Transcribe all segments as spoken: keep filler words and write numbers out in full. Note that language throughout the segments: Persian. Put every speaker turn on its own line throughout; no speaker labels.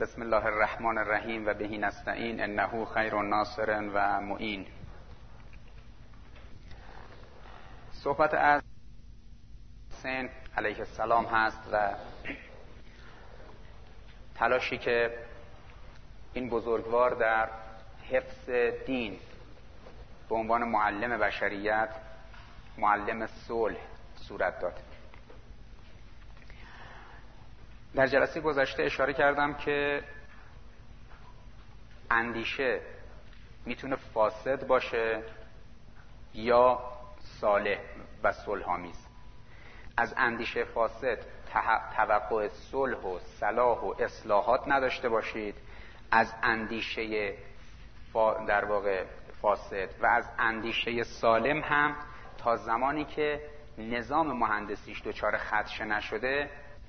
بسم الله الرحمن الرحیم و بهی نستعین انه خیر ناصر و معین. صحبت از حسین علیه السلام هست و تلاشی که این بزرگوار در حفظ دین به عنوان معلم بشریت، معلم صلح صورت داد. در جلسه گذشته اشاره کردم که اندیشه میتونه فاسد باشه یا صالح و صلح‌آمیز. از اندیشه فاسد توقع صلح و صلاح و اصلاحات نداشته باشید، از اندیشه در واقع فاسد و از اندیشه سالم هم تا زمانی که نظام مهندسیش دچار خدشه نشده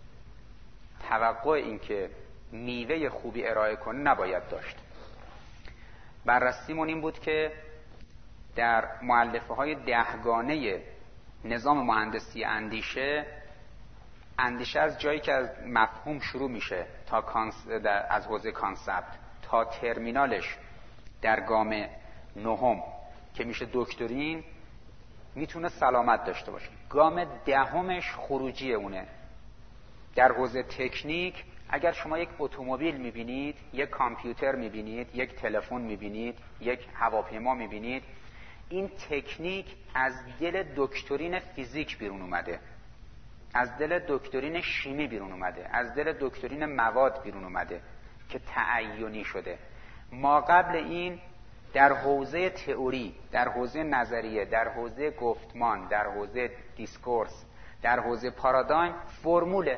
توقع این که میوه خوبی ارائه کنه نباید داشت. بررسیمون این بود که در مؤلفه های دهگانه نظام مهندسی اندیشه اندیشه از جایی که از مفهوم شروع میشه تا کانس... از حوزه کانسپت تا ترمینالش در گام نهم که میشه دکترین میتونه سلامت داشته باشه. گام دهمش خروجی اونه. در حوزه تکنیک اگر شما یک اتومبیل میبینید، یک کامپیوتر میبینید، یک تلفن میبینید، یک هواپیما میبینید، این تکنیک از دل دکترین فیزیک بیرون اومده، از دل دکترین شیمی بیرون اومده، از دل دکترین مواد بیرون اومده که تعینی شده. ما قبل این در حوزه تئوری، در حوزه نظریه، در حوزه گفتمان، در حوزه دیسکورس، در حوزه پارادایم فرموله.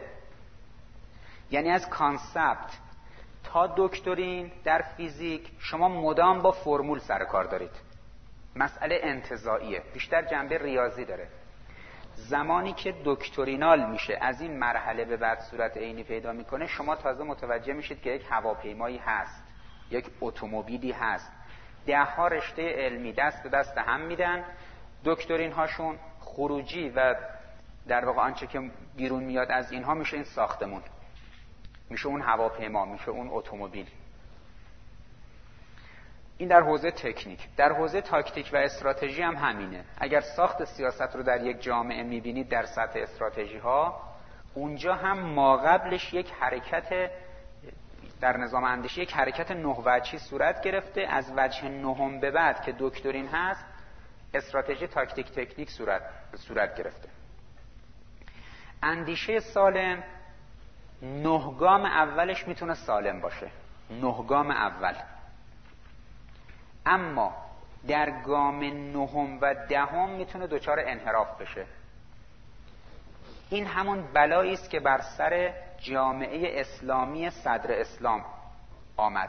یعنی از کانسپت تا دکترین در فیزیک شما مدام با فرمول سر کار دارید. مسئله انتزاعیه، بیشتر جنبه ریاضی داره. زمانی که دکترینال میشه، از این مرحله به بعد صورت عینی پیدا میکنه، شما تازه متوجه میشید که یک هواپیمایی هست، یک اتومبیلی هست. ده ها رشته علمی دست به دست هم میدن، دکترین هاشون خروجی و در واقع آنچه که بیرون میاد از اینها میشه این ساختمون، میشه اون هواپیما، میشه اون اتومبیل. این در حوزه تکنیک. در حوزه تاکتیک و استراتژی هم همینه. اگر ساخت سیاست رو در یک جامعه میبینید در سطح استراتژی ها، اونجا هم ما قبلش یک حرکت در نظام اندیشه یک حرکت نه وجهی صورت گرفته. از وجه نهم به بعد که دکترین هست، استراتژی تاکتیک تکنیک صورت صورت گرفته. اندیشه سالم نه گام اولش میتونه سالم باشه، نه گام اول. اما در گام نهم و دهم میتونه دچار انحراف بشه. این همون بلایی است که بر سر جامعه اسلامی صدر اسلام آمد.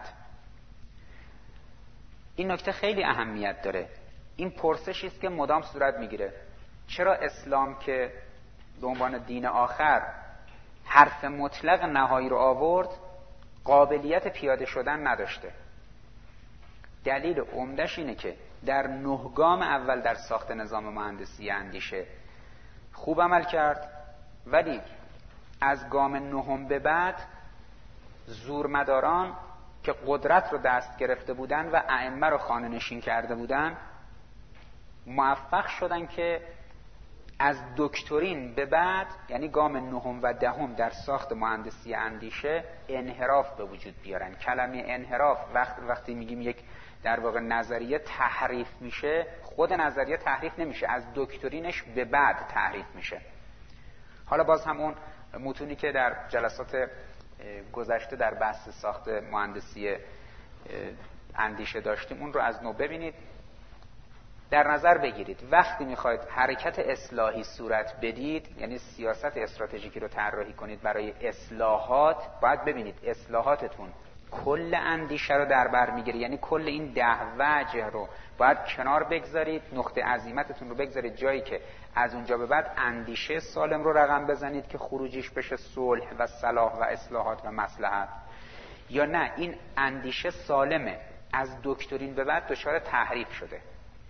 این نکته خیلی اهمیت داره. این پرسشی است که مدام صورت میگیره: چرا اسلام که به عنوان دین آخر حرف مطلق نهایی رو آورد قابلیت پیاده شدن نداشته؟ دلیل عمده‌اش اینه که در نه گام اول در ساخت نظام مهندسی اندیشه خوب عمل کرد، ولی از گام نهم به بعد زورمداران که قدرت رو دست گرفته بودن و ائمه رو خانه نشین کرده بودن موفق شدن که از دکترین به بعد، یعنی گام نهم و دهم در ساخت مهندسی اندیشه، انحراف به وجود بیارن. کلمه انحراف وقت وقتی میگیم یک در واقع نظریه تحریف میشه، خود نظریه تحریف نمیشه، از دکترینش به بعد تحریف میشه. حالا باز هم اون متونی که در جلسات گذشته در بحث ساخت مهندسی اندیشه داشتیم اون رو از نو ببینید، در نظر بگیرید. وقتی میخواید حرکت اصلاحی صورت بدید، یعنی سیاست استراتژیکی رو طراحی کنید برای اصلاحات، باید ببینید اصلاحاتتون کل اندیشه رو در بر میگیره. یعنی کل این ده وجه رو باید کنار بگذارید، نقطه عزیمتتون رو بگذارید جایی که از اونجا به بعد اندیشه سالم رو رقم بزنید که خروجیش بشه صلح و صلاح و اصلاحات و مصلحت. یا نه، این اندیشه سالمه، از دکترین به بعد دچار تحریف شده.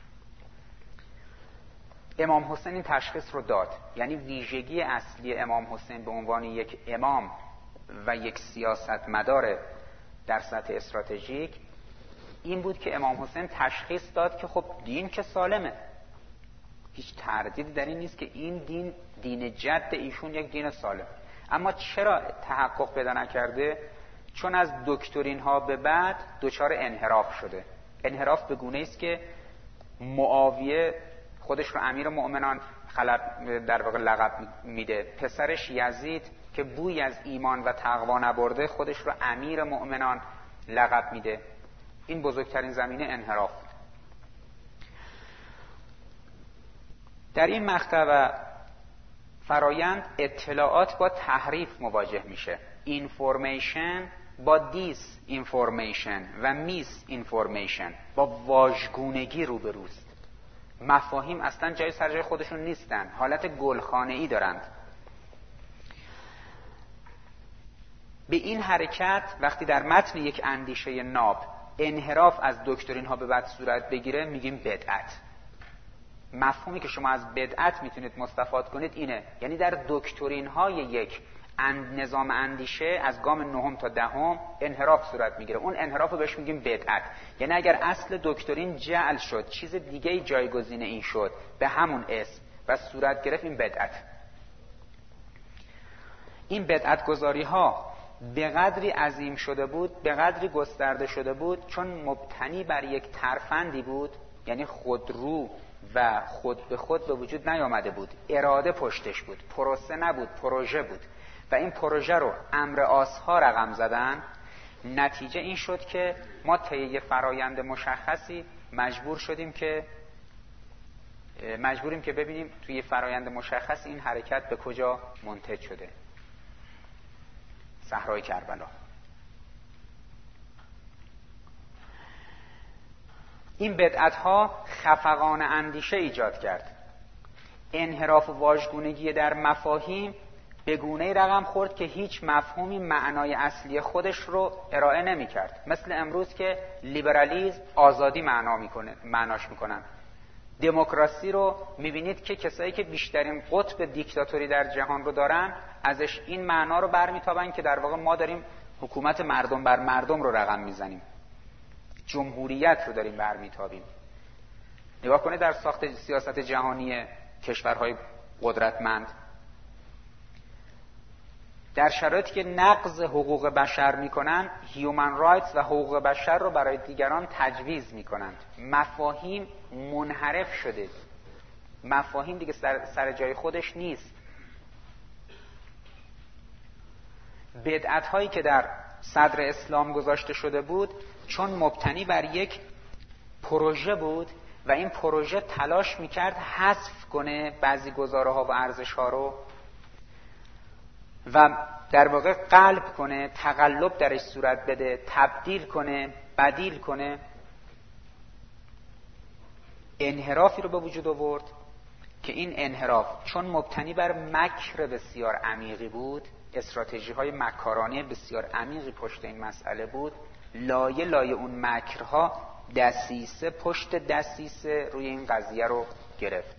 امام حسین این تشخیص رو داد. یعنی ویژگی اصلی امام حسین به عنوان یک امام و یک سیاستمدار در سطح استراتژیک این بود که امام حسین تشخیص داد که خب دین که سالمه، هیچ تردیدی در این نیست که این دین دین جد ایشون یک دین سالم. اما چرا تحقق پیدا نکرده؟ چون از دکترین ها به بعد دچار انحراف شده. انحراف به گونه است که معاویه خودش رو امیر مؤمنان خلق در واقع لقب میده، پسرش یزید که بوی از ایمان و تقوا نبرده خودش رو امیر مؤمنان لقب میده. این بزرگترین زمینه انحراف. در این مقطع و فرایند اطلاعات با تحریف مواجه میشه. اینفورمیشن با دیس اینفورمیشن و میس اینفورمیشن، با واژگونگی روبروست. مفاهیم اصلا جای سر جای خودشون نیستن، حالت گلخانه‌ای دارند. به این حرکت وقتی در متن یک اندیشه ناب انحراف از دکترین ها به بعد صورت بگیره میگیم بدعت. مفهومی که شما از بدعت میتونید مستفاد کنید اینه، یعنی در دکترین های یک نظام اندیشه از گام نهم تا دهم انحراف صورت میگیره. اون انحراف رو بهش میگیم بدعت. یعنی اگر اصل دکترین جعل شد، چیز دیگه جایگزین این شد به همون اسم و صورت گرفت، این بدعت. این بدعت گذاری ها به قدری عظیم شده بود، به قدری گسترده شده بود، چون مبتنی بر یک ترفندی بود، یعنی خودرو و خود به خود به وجود نیامده بود، اراده پشتش بود، پروسه نبود، پروژه بود و این پروژه رو امر آس‌ها رقم زدن. نتیجه این شد که ما طی فرایند مشخصی مجبور شدیم که مجبوریم که ببینیم توی فرایند مشخص این حرکت به کجا منتهی شده. صحرای کربلا. این بدعت‌ها خفقان اندیشه ایجاد کرد. انحراف و واژگونگی در مفاهیم به گونه‌ای رقم خورد که هیچ مفهومی معنای اصلی خودش رو ارائه نمی‌کرد. مثل امروز که لیبرالیسم آزادی معنا میکنه، معناش میکنن. دموکراسی رو میبینید که کسایی که بیشترین قطب دیکتاتوری در جهان رو دارن ازش این معنا رو برمیتابن که در واقع ما داریم حکومت مردم بر مردم رو رقم میزنیم، جمهوریت رو داریم برمیتابیم. نگاه کنید در ساخت سیاست جهانی کشورهای قدرتمند، در شرایطی که نقض حقوق بشر میکنن، هیومن رایتس و حقوق بشر رو برای دیگران تجویز میکنند. مفاهیم منحرف شده، مفاهیم دیگه سر, سر جای خودش نیست. بدعت هایی که در صدر اسلام گذاشته شده بود چون مبتنی بر یک پروژه بود و این پروژه تلاش میکرد حذف کنه بعضی گزاره ها و ارزش ها رو و در واقع قلب کنه، تقلب درش صورت بده، تبدیل کنه، بدیل کنه، انحرافی رو به وجود آورد که این انحراف چون مبتنی بر مکر بسیار عمیقی بود، استراتژی های مکارانه بسیار عمیقی پشت این مسئله بود، لایه لایه اون مکرها دسیسه پشت دسیسه روی این قضیه رو گرفت.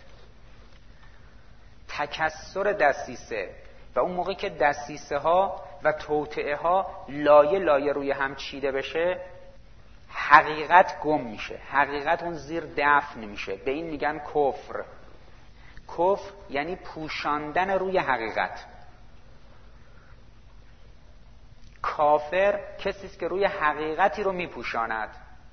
تکثر دسیسه و اون موقع که دسیسه ها و توطئه ها لایه لایه روی هم چیده بشه، حقیقت گم میشه، حقیقت اون زیر دفن میشه. به این میگن کفر. کفر یعنی پوشاندن روی حقیقت. کافر کسی است که روی حقیقتی رو میپوشاند.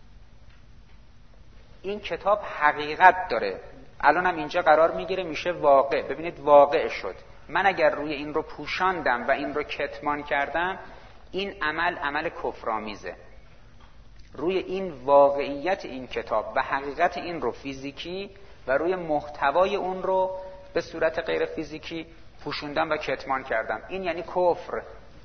این کتاب حقیقت داره، الان هم اینجا قرار میگیره میشه واقع. ببینید واقع شد. من اگر روی این رو پوشاندم و این رو کتمان کردم، این عمل عمل کفرآمیزه. روی این واقعیت این کتاب و حقیقت این رو فیزیکی و روی محتوای اون رو به صورت غیر فیزیکی پوشوندم و کتمان کردم، این یعنی کفر.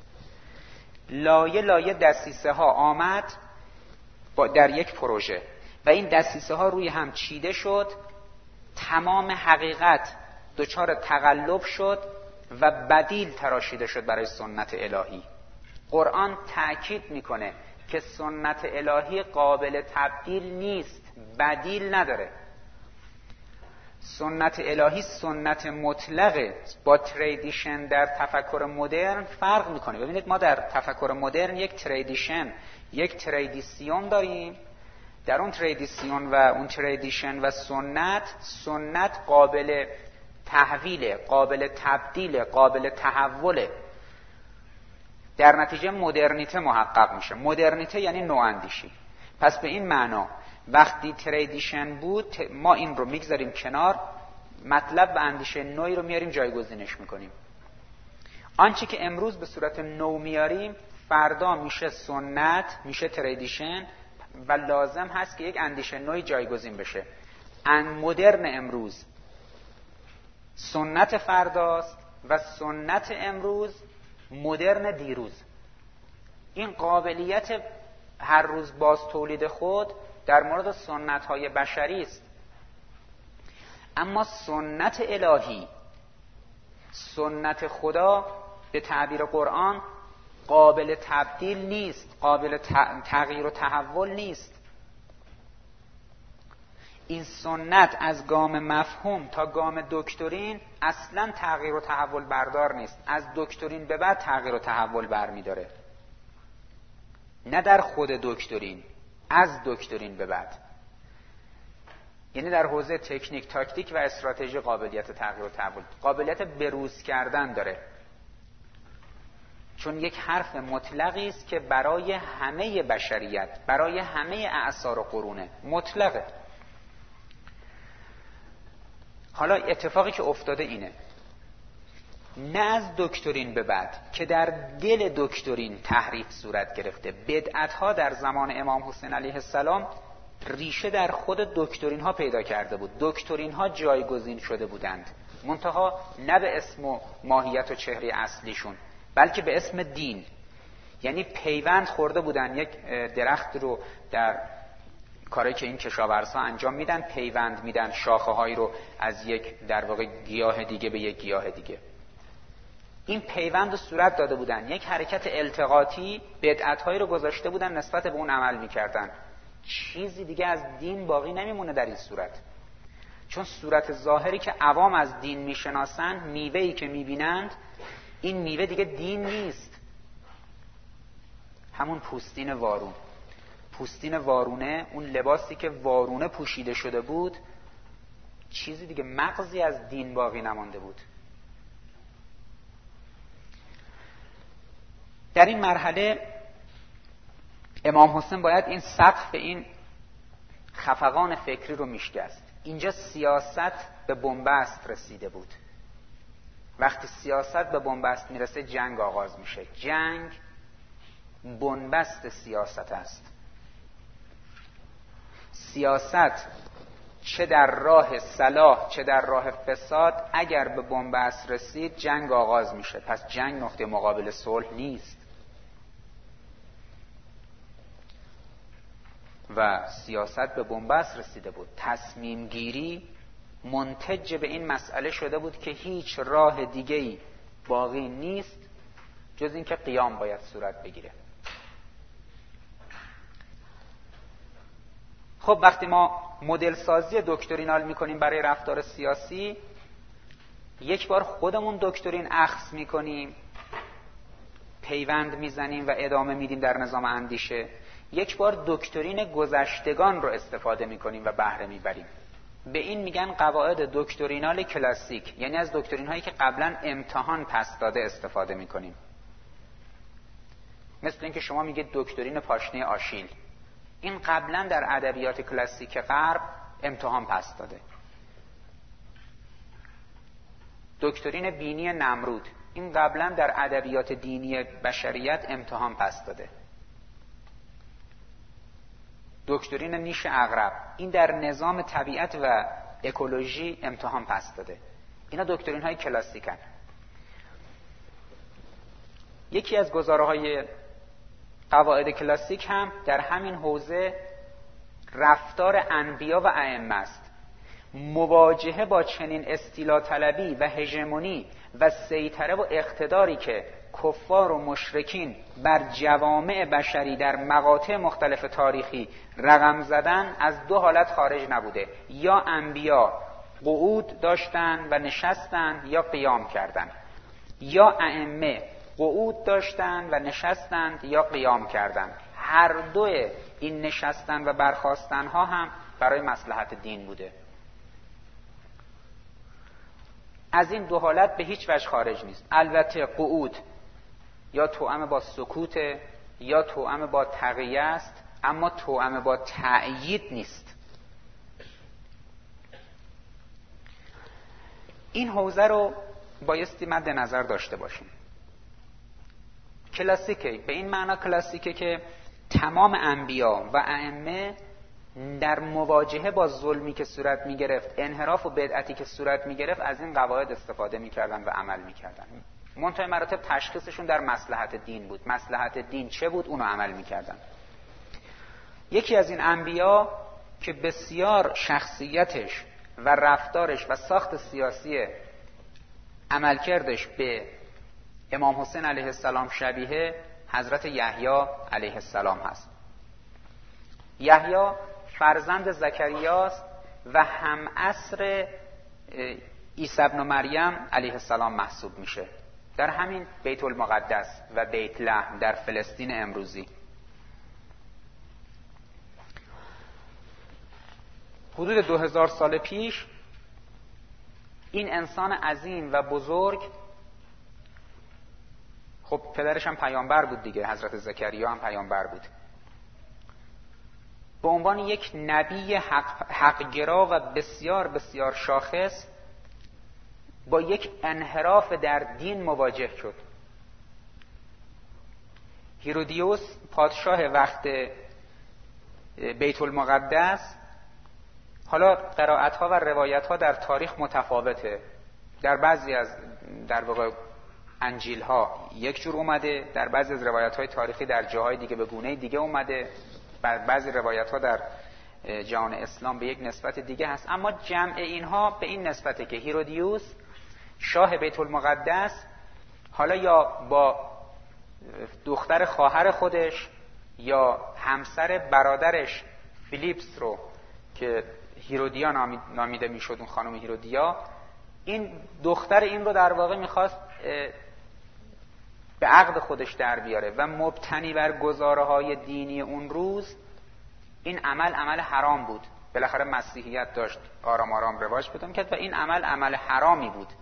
لایه لایه دسیسه ها آمد با در یک پروژه و این دسیسه ها روی هم چیده شد، تمام حقیقت دچار تقلب شد و بدیل تراشیده شد برای سنت الهی. قرآن تأکید میکنه که سنت الهی قابل تبدیل نیست، بدیل نداره. سنت الهی سنت مطلقه، با تریدیشن در تفکر مدرن فرق میکنه. ببینید ما در تفکر مدرن یک تریدیشن، یک تریدیسیون داریم. در اون تریدیسیون و اون تریدیشن و سنت، سنت قابل تحویل، قابل تبدیل، قابل تحوله. در نتیجه مدرنیته محقق میشه. مدرنیته یعنی نواندیشی. پس به این معنا وقتی تریدیشن بود ما این رو میگذاریم کنار، مطلب و اندیشه نوعی رو میاریم جایگزینش میکنیم. آنچه که امروز به صورت نو میاریم فردا میشه سنت، میشه تریدیشن و لازم هست که یک اندیشه نوعی جایگزین بشه. ان مدرن امروز سنت فرداست و سنت امروز مدرن دیروز. این قابلیت هر روز باز تولید خود در مورد سنت‌های بشری است. اما سنت الهی، سنت خدا به تعبیر قرآن قابل تبدیل نیست، قابل تغییر و تحول نیست. این سنت از گام مفهوم تا گام دکترین اصلا تغییر و تحول بردار نیست. از دکترین به بعد تغییر و تحول برمی‌داره، نه در خود دکترین، از دکترین به بعد. یعنی در حوزه تکنیک، تاکتیک و استراتژی قابلیت تغییر و تحول، قابلیت بروز کردن داره. چون یک حرف مطلقی است که برای همه بشریت، برای همه اعصار و قرونه مطلقه. حالا اتفاقی که افتاده اینه، نه از دکترین به بعد که در دل دکترین تحریف صورت گرفته. بدعت‌ها در زمان امام حسین علیه السلام ریشه در خود دکترین ها پیدا کرده بود. دکترین ها جایگزین شده بودند، منتها نه به اسم و ماهیت و چهره اصلیشون، بلکه به اسم دین. یعنی پیوند خورده بودن، یک درخت رو در کاری که این کشاورزها انجام میدن، پیوند میدن شاخه هایی رو از یک در واقع گیاه دیگه به یک گیاه دیگه. این پیوند رو صورت داده بودن، یک حرکت التقاطی بدعت هایی رو گذاشته بودن، نسبت به اون عمل میکردن. چیزی دیگه از دین باقی نمیمونه در این صورت. چون صورت ظاهری که عوام از دین میشناسن، میوه‌ای که میبینند، این میوه دیگه دین نیست. همون پوستین وارون، پوستین وارونه، اون لباسی که وارونه پوشیده شده بود، چیزی دیگه، مغزی از دین باقی نمانده بود. در این مرحله امام حسین باید این سقف، این خفقان فکری رو میشکست. اینجا سیاست به بنبست رسیده بود. وقتی سیاست به بنبست میرسه جنگ آغاز میشه. جنگ بنبست سیاست است. سیاست چه در راه صلاح چه در راه فساد اگر به بنبست رسید جنگ آغاز میشه. پس جنگ نقطه مقابل صلح نیست. و سیاست به بنبست رسیده بود. تصمیم گیری منتج به این مسئله شده بود که هیچ راه دیگه‌ای باقی نیست جز این که قیام باید صورت بگیره. خب وقتی ما مدل سازی دکترینال میکنیم برای رفتار سیاسی، یک بار خودمون دکترین اخذ میکنیم، پیوند میزنیم و ادامه میدیم در نظام اندیشه. یک بار دکترین گذشتگان رو استفاده میکنیم و بهره میبریم. به این میگن قواعد دکترینال کلاسیک، یعنی از دکترین هایی که قبلا امتحان پس داده استفاده میکنیم. مثل اینکه شما میگید دکترین پاشنه آشیل، این قبلا در ادبیات کلاسیک غرب امتحان پس داده. دکترین بینی نمرود، این قبلا در ادبیات دینی بشریت امتحان پس داده. دکترین نیش عقرب، این در نظام طبیعت و اکولوژی امتحان پس داده. اینا دکترین های کلاسیکن. یکی از گزاره های قواعد کلاسیک هم در همین حوزه رفتار انبیا و ائمه است. مواجهه با چنین استیلا طلبی و هژمونی و سیطره و اقتداری که کفار و مشرکین بر جوامع بشری در مقاطع مختلف تاریخی رقم زدن، از دو حالت خارج نبوده: یا انبیا قعود داشتن و نشستن یا قیام کردن، یا ائمه قعود داشتن و نشستند یا قیام کردند. هر دو این نشستن و برخاستن ها هم برای مصلحت دین بوده. از این دو حالت به هیچ وجه خارج نیست. البته قعود یا توأم با سکوت یا توأم با تقیه است، اما توأم با تأیید نیست. این حوزه رو بایستی مد نظر داشته باشیم. کلاسیکه، به این معنا کلاسیکه که تمام انبیا و ائمه در مواجهه با ظلمی که صورت می گرفت، انحراف و بدعتی که صورت می گرفت، از این قواعد استفاده می کردن و عمل می کردن. منتهی مراتب تشخیصشون در مصلحت دین بود. مصلحت دین چه بود اونو عمل می کردن. یکی از این انبیا که بسیار شخصیتش و رفتارش و ساخت سیاسی عملکردش به امام حسین علیه السلام شبیه، حضرت یحیی علیه السلام هست. یحیی فرزند زکریاست و هم عصر عیسی ابن مریم علیه السلام محسوب میشه، در همین بیت المقدس و بیت لحم در فلسطین امروزی. حدود دو هزار سال پیش این انسان عظیم و بزرگ، خب پدرش هم پیامبر بود دیگه، حضرت زکریا هم پیامبر بود، به عنوان یک نبی حق حقگرا و بسیار بسیار شاخص با یک انحراف در دین مواجه شد. هیرودیوس پادشاه وقت بیت المقدس، حالا قرائت‌ها و روایت‌ها در تاریخ متفاوته، در بعضی از در واقع انجیل‌ها یک جور اومده، در بعضی از روایت‌های تاریخی در جاهای دیگه به گونه دیگه اومده، بعضی روایت‌ها در جهان اسلام به یک نسبت دیگه هست، اما جمع اینها به این نسبته که هیرودیوس شاه بیت المقدس حالا یا با دختر خواهر خودش یا همسر برادرش فیلیپس رو که هیرودیا نامیده میشد، اون خانم هیرودیا، این دختر این رو در واقع میخواست به عقد خودش در بیاره و مبتنی بر گزاره‌های دینی اون روز این عمل عمل حرام بود. بالاخره مسیحیت داشت آرام آرام رواج پیدا می‌کرد و این عمل عمل حرامی بود.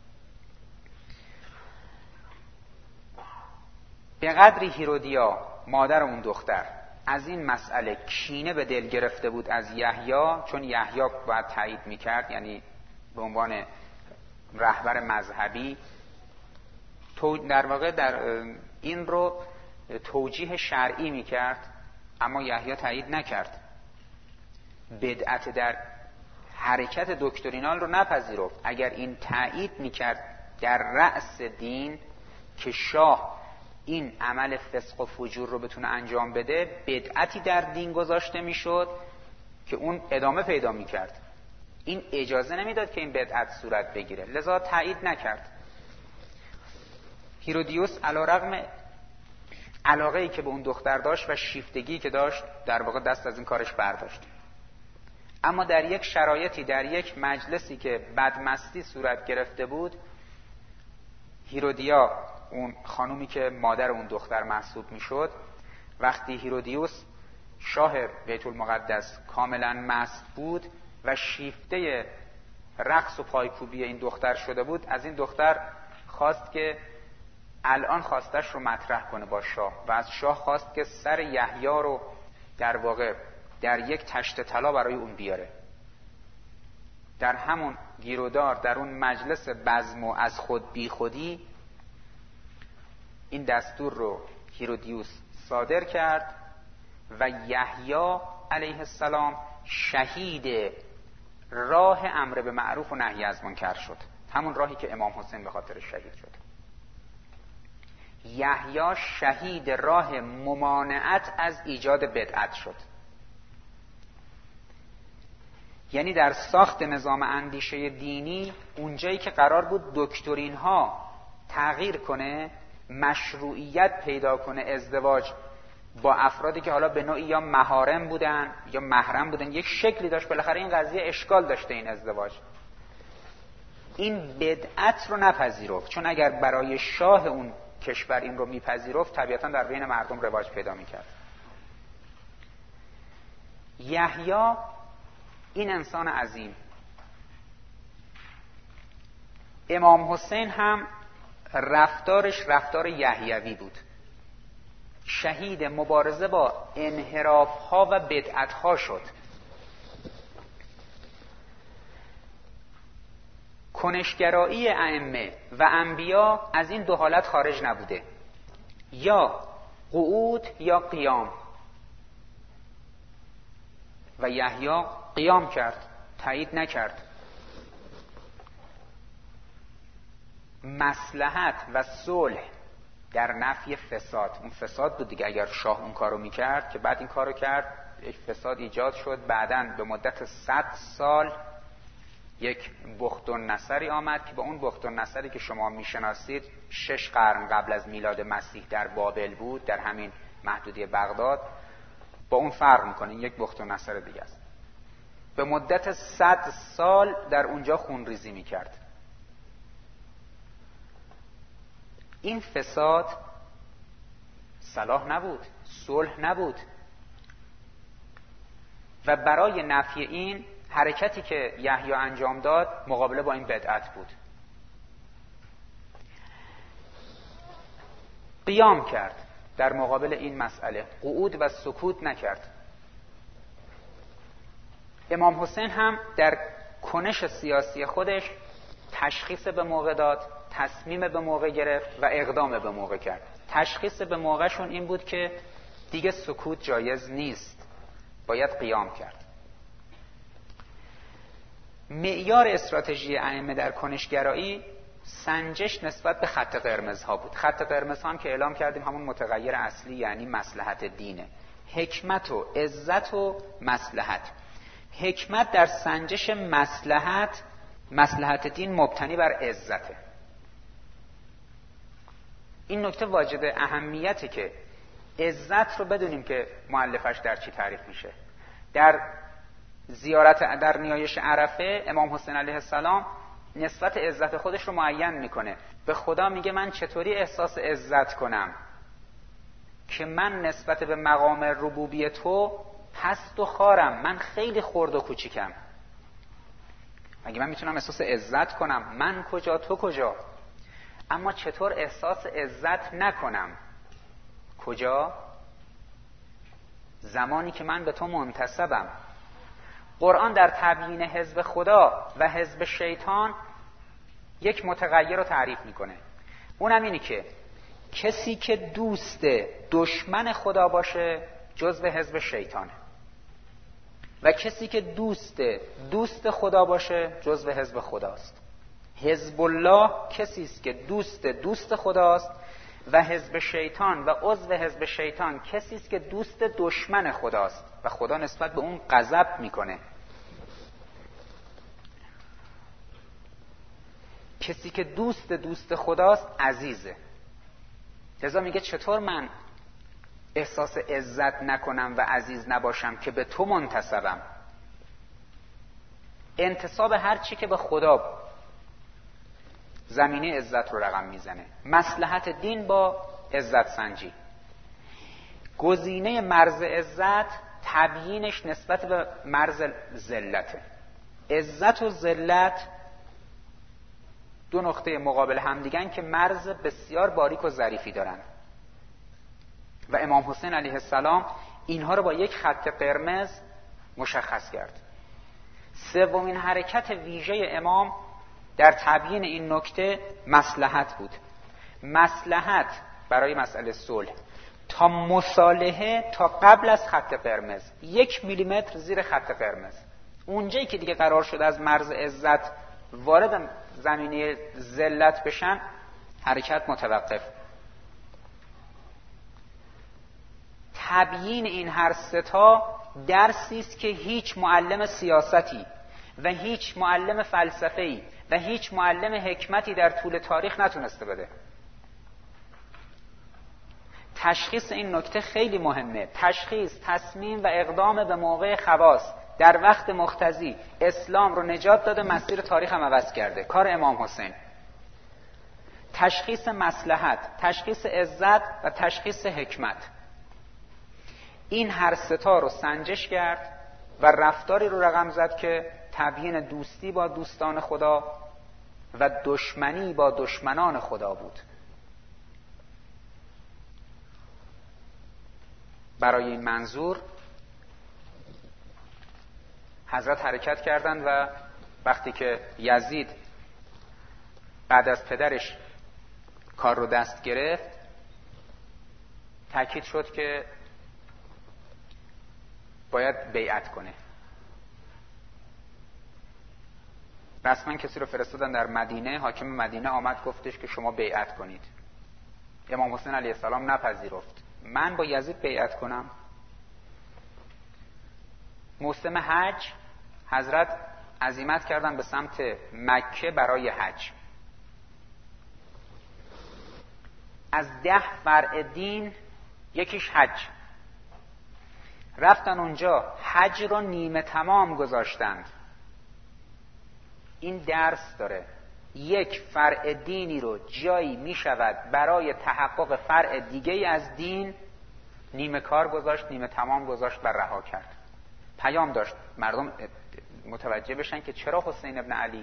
به قدری هیرودیا مادر اون دختر از این مسئله کینه به دل گرفته بود از یحیی، چون یحیی باید تایید میکرد، یعنی به عنوان رهبر مذهبی در واقع در این رو توجیه شرعی میکرد، اما یحیی تایید نکرد. بدعت در حرکت دکترینال رو نپذیرفت. اگر این تایید میکرد در رأس دین که شاه این عمل فسق و فجور رو بتونه انجام بده، بدعتی در دین گذاشته میشد که اون ادامه پیدا میکرد. این اجازه نمیداد که این بدعت صورت بگیره، لذا تایید نکرد. هیرودیوس علیرغم علاقه‌ای که به اون دختر داشت و شیفتگی که داشت، در واقع دست از این کارش برداشت. اما در یک شرایطی، در یک مجلسی که بدمستی صورت گرفته بود، هیرودیا، اون خانومی که مادر اون دختر محسوب میشد، وقتی هیرودیوس شاه بیت المقدس کاملا مست بود و شیفته رقص و پایکوبی این دختر شده بود، از این دختر خواست که الان خواستش رو مطرح کنه با شاه و از شاه خواست که سر یحیی رو در واقع در یک تشت طلا برای اون بیاره. در همون گیرودار، در اون مجلس بزم و از خود بی خودی، این دستور رو هیرودیوس صادر کرد و یحیی علیه السلام شهید راه امر به معروف و نهی از منکر شد، همون راهی که امام حسین به خاطر شهید شد. یحیی شهید راه ممانعت از ایجاد بدعت شد. یعنی در ساخت نظام اندیشه دینی، اونجایی که قرار بود دکترین ها تغییر کنه، مشروعیت پیدا کنه ازدواج با افرادی که حالا به نوعی یا محارم بودن یا محرم بودن، یک شکلی داشت، بالاخره این قضیه اشکال داشته این ازدواج. این بدعت رو نپذیرفت، چون اگر برای شاه اون کشور این رو میپذیرفت طبیعتا در بین مردم رواج پیدا میکرد. یحیی این انسان عظیم، امام حسین هم رفتارش رفتار یحیوی بود، شهید مبارزه با انحراف‌ها و بدعت‌ها شد. کنشگرایی ائمه و انبیا از این دو حالت خارج نبوده، یا قعود یا قیام، و یحیی قیام کرد، تایید نکرد. مصلحت و صلح در نفی فساد، اون فساد بود دیگه، اگر شاه اون کارو میکرد که بعد این کارو کرد یک فساد ایجاد شد، بعداً به مدت صد سال یک بخت النصری آمد که با اون بخت النصری که شما میشناسید شش قرن قبل از میلاد مسیح در بابل بود، در همین محدوده بغداد، با اون فرق میکنه، این یک بخت النصر دیگه است. به مدت صد سال در اونجا خونریزی میکرد. این فساد صلاح نبود، صلح نبود، و برای نفی این حرکتی که یحیی انجام داد مقابله با این بدعت بود. قیام کرد در مقابل این مسئله، قعود و سکوت نکرد. امام حسین هم در کنش سیاسی خودش تشخیص به موقع داد، تصمیم به موقع گرفت و اقدام به موقع کرد. تشخیص به موقعشون این بود که دیگه سکوت جایز نیست، باید قیام کرد. معیار استراتژی ائمه در کنشگرایی سنجش نسبت به خط قرمز ها بود. خط قرمز ها هم که اعلام کردیم همون متغیر اصلی یعنی مصلحت دینه، حکمت و عزت و مصلحت. حکمت در سنجش مصلحت، مصلحت دین مبتنی بر عزته. این نکته واجد اهمیته که عزت رو بدونیم که مؤلفش در چی تعریف میشه. در زیارت در نیایش عرفه امام حسین علیه السلام نسبت عزت خودش رو معین میکنه. به خدا میگه من چطوری احساس عزت کنم که من نسبت به مقام ربوبی تو پست و خارم، من خیلی خرد و کوچیکم. مگه من میتونم احساس عزت کنم؟ من کجا تو کجا؟ اما چطور احساس عزت نکنم؟ کجا؟ زمانی که من به تو منتسبم. قرآن در تبیین حزب خدا و حزب شیطان یک متغیر رو تعریف میکنه، اونم اینه که کسی که دوست دشمن خدا باشه جزو حزب شیطانه، و کسی که دوست دوست خدا باشه جزو حزب خداست. حزب الله کسی است که دوست دوست خداست، و حزب شیطان و عضو حزب شیطان کسی است که دوست دشمن خداست و خدا نسبت به اون غضب میکنه. کسی که دوست دوست خداست عزیزه. لذا میگه چطور من احساس عزت نکنم و عزیز نباشم که به تو منتسبم. انتساب هر چی که به خدا زمینه عزت رو رقم میزنه. مصلحت دین با عزت سنجی. گزینه مرز عزت تبیینش نسبت به مرز ذلته. عزت و ذلت دو نقطه مقابل هم دیگن که مرز بسیار باریک و ظریفی دارن، و امام حسین علیه السلام اینها رو با یک خط قرمز مشخص کرد. سومین حرکت ویژه امام در تبیین این نکته مصلحت بود. مصلحت برای مسئله صلح تا مصالحه تا قبل از خط قرمز، یک میلیمتر زیر خط قرمز، اونجایی که دیگه قرار شد از مرز عزت وارد زمینه ذلت بشن، حرکت متوقف. تبیین این هر سه تا درسی است که هیچ معلم سیاستی و هیچ معلم فلسفه‌ای و هیچ معلم حکمتی در طول تاریخ نتونسته بده. تشخیص این نکته خیلی مهمه. تشخیص، تصمیم و اقدام به موقع خواص در وقت مقتضی اسلام رو نجات داده، مسیر تاریخ هم عوض کرده. کار امام حسین تشخیص مصلحت، تشخیص عزت و تشخیص حکمت، این هر ستا رو سنجش کرد و رفتاری رو رقم زد که تبیین دوستی با دوستان خدا و دشمنی با دشمنان خدا بود. برای این منظور حضرت حرکت کردند و وقتی که یزید بعد از پدرش کار رو دست گرفت، تاکید شد که باید بیعت کنه. رسما کسی رو فرستادن در مدینه، حاکم مدینه آمد گفتش که شما بیعت کنید. امام حسین علیه السلام نپذیرفت. من با یزید بیعت کنم؟ موسم حج حضرت عزیمت کردن به سمت مکه برای حج. از ده فرع دین یکیش حج. رفتن اونجا حج رو نیمه تمام گذاشتند. این درس داره. یک فرع دینی رو جایی می شود برای تحقق فرع دیگه از دین نیمه کار گذاشت، نیمه تمام گذاشت و رها کرد. پیام داشت مردم متوجه بشن که چرا حسین ابن علی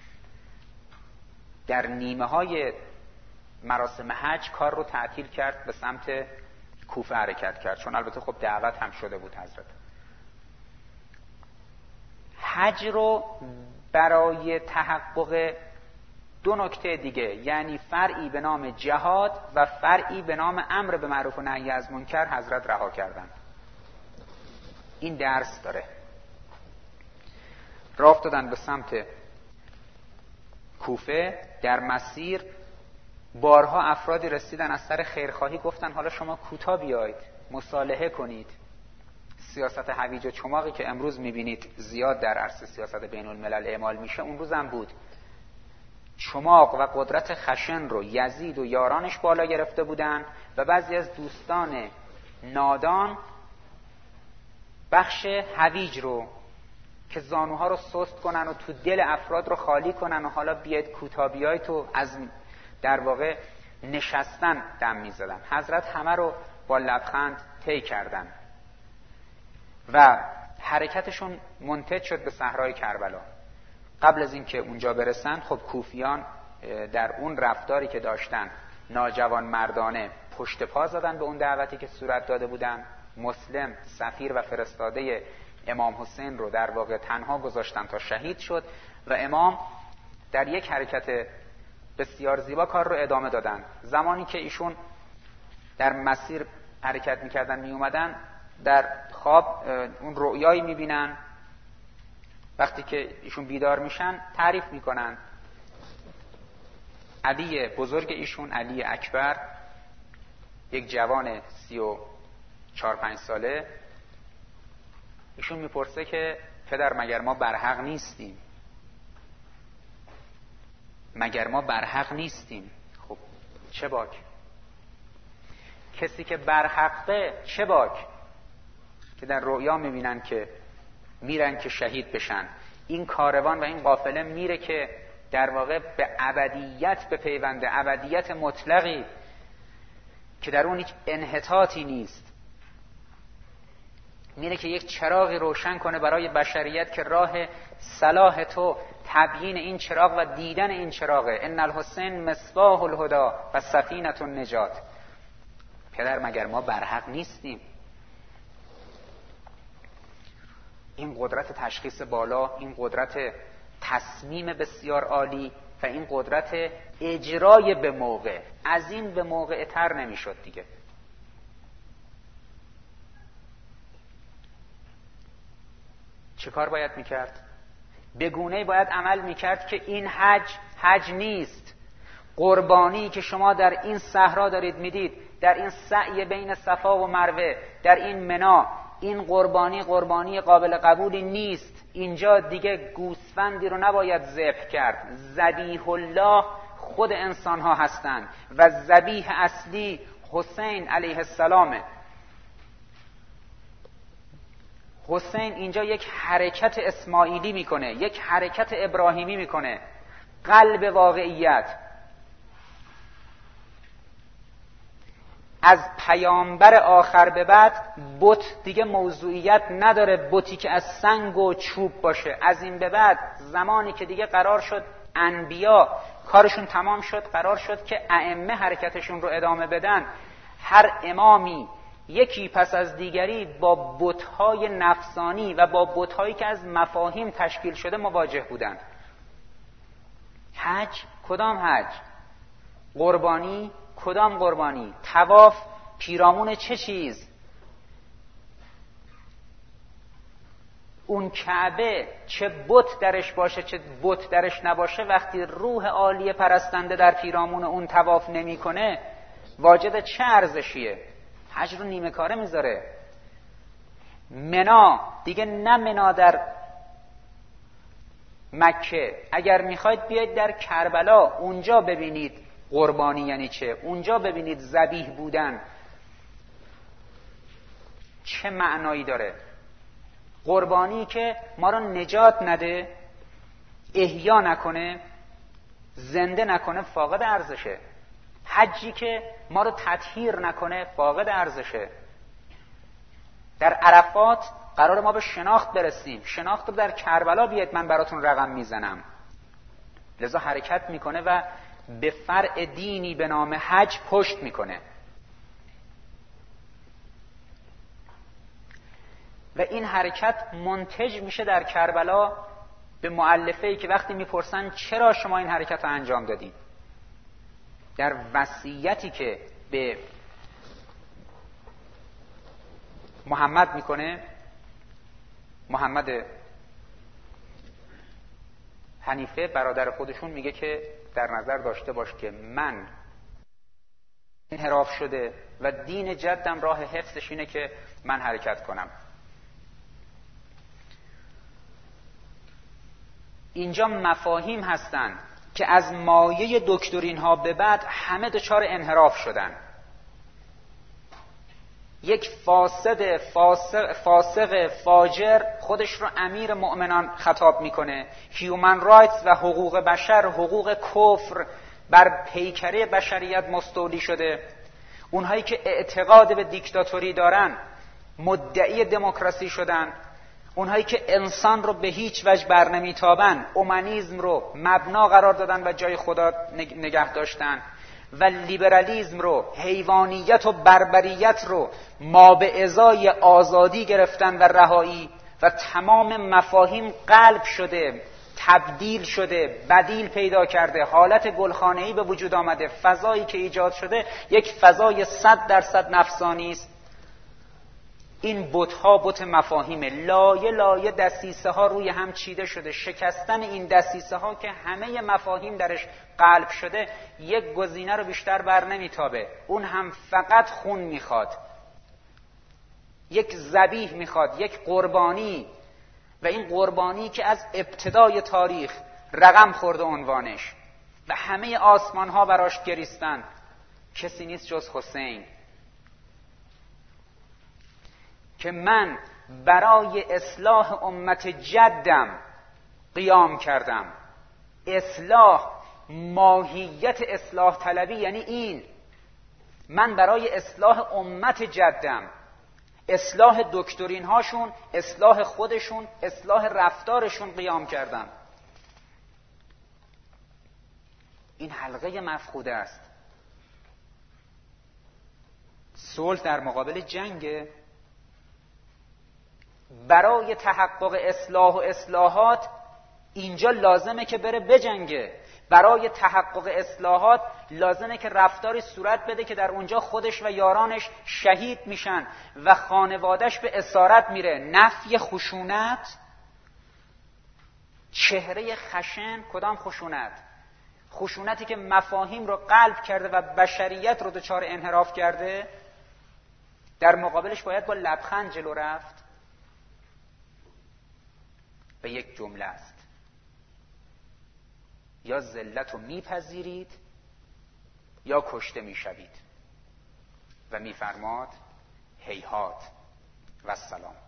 در نیمه های مراسم حج کار رو تعطیل کرد، به سمت کوفه حرکت کرد، چون البته خب دعوت هم شده بود حضرت. حج رو برای تحقق دو نکته دیگه، یعنی فرعی به نام جهاد و فرعی به نام امر به معروف و نهی از منکر، حضرت رها کردند. این درس داره. راه افتادن به سمت کوفه. در مسیر بارها افرادی رسیدن از سر خیرخواهی، گفتن حالا شما کوتاه بیایید مصالحه کنید. سیاست هویج و چماقی که امروز میبینید زیاد در عرصه سیاست بین الملل اعمال میشه، اون روز هم بود. چماق و قدرت خشن رو یزید و یارانش بالا گرفته بودن و بعضی از دوستان نادان بخش هویج رو که زانوها رو سست کنن و تو دل افراد رو خالی کنن و حالا بیاید کوتاه بیاید تو از در واقع نشستن دم میزدن. حضرت همه رو با لبخند طی کردن و حرکتشون منتج شد به صحرای کربلا. قبل از اینکه اونجا برسن، خب کوفیان در اون رفتاری که داشتن ناجوان مردانه پشت پا زدن به اون دعوتی که صورت داده بودن. مسلم سفیر و فرستاده امام حسین رو در واقع تنها گذاشتن تا شهید شد و امام در یک حرکت بسیار زیبا کار رو ادامه دادن. زمانی که ایشون در مسیر حرکت میکردن میومدن، در خواب اون رؤیایی میبینن. وقتی که ایشون بیدار میشن تعریف میکنن. علی بزرگ ایشون، علی اکبر، یک جوان سی و چار پنج ساله، ایشون میپرسه که پدر مگر ما برحق نیستیم؟ مگر ما برحق نیستیم؟ خب چه باک؟ کسی که برحقه چه باک که در رؤیا میبینن که میرن که شهید بشن. این کاروان و این قافله میره که در واقع به ابدیت به پیونده، ابدیت مطلقی که در اون هیچ انحطاطی نیست. میره که یک چراغی روشن کنه برای بشریت که راه صلاح تو تبیین این چراغ و دیدن این چراغه. ان الحسین مصباح الهدی و سفینه النجات. پدر مگر ما برحق نیستیم؟ این قدرت تشخیص بالا، این قدرت تصمیم بسیار عالی و این قدرت اجرای به موقع، از این به موقع تر نمیشد دیگه. چه کار باید میکرد؟ به گونه‌ای باید عمل میکرد که این حج حج نیست. قربانی که شما در این صحرا دارید میدید، در این سعی بین صفا و مروه، در این منا، این قربانی قربانی قابل قبولی نیست. اینجا دیگه گوسفندی رو نباید ذبح کرد. ذبیح الله خود انسان ها هستند و ذبیح اصلی حسین علیه السلامه. حسین اینجا یک حرکت اسماعیلی میکنه، یک حرکت ابراهیمی میکنه، قلب واقعیت. از پیامبر آخر به بعد بت دیگه موضوعیت نداره، بتی که از سنگ و چوب باشه. از این به بعد زمانی که دیگه قرار شد انبیا کارشون تمام شد، قرار شد که ائمه حرکتشون رو ادامه بدن، هر امامی یکی پس از دیگری با بت‌های نفسانی و با بت‌هایی که از مفاهیم تشکیل شده مواجه بودند. حج، کدام حج؟ قربانی، کدام قربانی؟ طواف، پیرامون چه چیز؟ اون کعبه چه بت درش باشه چه بت درش نباشه، وقتی روح عالی پرستنده در پیرامون اون طواف نمی‌کنه واجد چه ارزشیه؟ حج رو نیمه کاره میذاره. منا دیگه نه منا در مکه، اگر میخواید بیاید در کربلا، اونجا ببینید قربانی یعنی چه، اونجا ببینید ذبیح بودن چه معنایی داره. قربانی که ما رو نجات نده، احیا نکنه، زنده نکنه، فاقد ارزشه. حجی که ما رو تطهیر نکنه، فاقد ارزشه. در عرفات قرار ما به شناخت برسیم، شناخت رو در کربلا بیاید من براتون رقم میزنم. لذا حرکت میکنه و به فرع دینی به نام حج پشت میکنه. و این حرکت منتج میشه در کربلا به مؤلفه‌ای که وقتی میپرسن چرا شما این حرکت رو انجام دادید، در وصیتی که به محمد میکنه، محمد حنیفه برادر خودشون میگه که در نظر داشته باش که من انحراف شده و دین جدم راه حفظش اینه که من حرکت کنم. اینجا مفاهیم هستن که از مایه دکترین ها به بعد همه دچار انحراف شدن. یک فاسد فاسق, فاسق فاجر خودش رو امیر مؤمنان خطاب میکنه. هیومن رایتس و حقوق بشر، حقوق کفر بر پیکره بشریت مستولی شده. اونهایی که اعتقاد به دیکتاتوری دارن مدعی دموکراسی شدن. اونهایی که انسان رو به هیچ وجه بر نمیتابن اومانیسم رو مبنا قرار دادن و جای خدا نگه داشتن و لیبرالیسم رو، حیوانیت و بربریت رو ما به ازای آزادی گرفتن و رهایی، و تمام مفاهیم قلب شده، تبدیل شده، بدیل پیدا کرده، حالت گلخانه‌ای به وجود آمده. فضایی که ایجاد شده یک فضای صد درصد نفسانی است. این بت‌ها بت مفاهیم، لایه لایه دسیسه ها روی هم چیده شده. شکستن این دسیسه ها که همه مفاهیم درش قلب شده یک گزینه رو بیشتر بر نمیتابه، اون هم فقط خون میخواد، یک ذبیح میخواد، یک قربانی. و این قربانی که از ابتدای تاریخ رقم خورده عنوانش و همه آسمان ها براش گریستن، کسی نیست جز حسین. که من برای اصلاح امت جدم قیام کردم. اصلاح، ماهیت اصلاح طلبی یعنی این، من برای اصلاح امت جدم، اصلاح دکترین هاشون، اصلاح خودشون، اصلاح رفتارشون قیام کردم. این حلقه مفقوده است. صلح در مقابل جنگه. برای تحقق اصلاح و اصلاحات اینجا لازمه که بره بجنگه. برای تحقق اصلاحات لازمه که رفتاری صورت بده که در اونجا خودش و یارانش شهید میشن و خانوادش به اسارت میره. نفی خشونت، چهره خشن. کدام خشونت؟ خشونتی که مفاهیم رو قلب کرده و بشریت رو دچار انحراف کرده. در مقابلش باید با لبخند جلو رفت. به یک جمله است: یا ذلت رو میپذیرید یا کشته میشوید. و میفرماد هیهات و السلام.